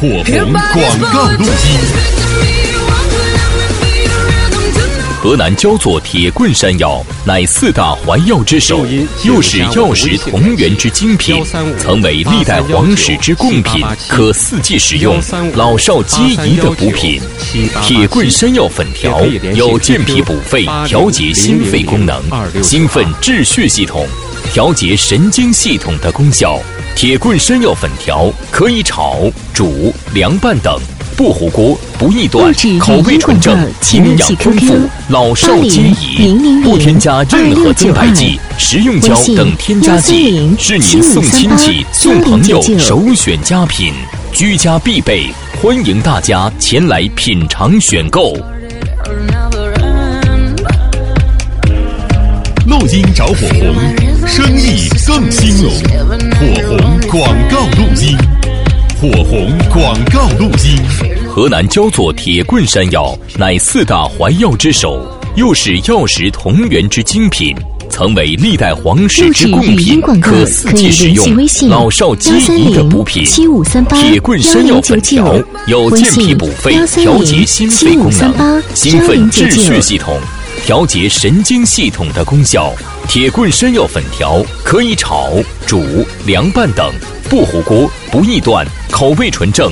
火红广告录音。河南焦作铁棍山药乃4大怀药之首，又是药食同源之精品，曾为历代皇室之贡品，可4季使用，老少皆宜的补品。铁棍山药粉条有健脾补肺、调节心肺功能，兴奋治血系统、调节神经系统的功效。铁棍山药粉条可以炒、煮、凉拌等，不糊锅，不易断，口味纯正，营养丰富，老少皆宜，不添加任何增白剂、食用胶等添加剂，是您送亲戚、送朋友首选佳品，居家必备，欢迎大家前来品尝选购。录音找火红，生意更兴隆。火红广告录音，火红广告录音。河南焦作铁棍山药乃4大怀药之首，又是药食同源之精品，曾为历代皇室之贡品，可4季使用，老少皆宜的补品。铁棍山药粉条有健脾补肺、调节心肺功能，兴奋治血系统、调节神经系统的功效。铁棍山药粉条可以炒、煮、凉拌等，不糊锅，不易断，口味纯正，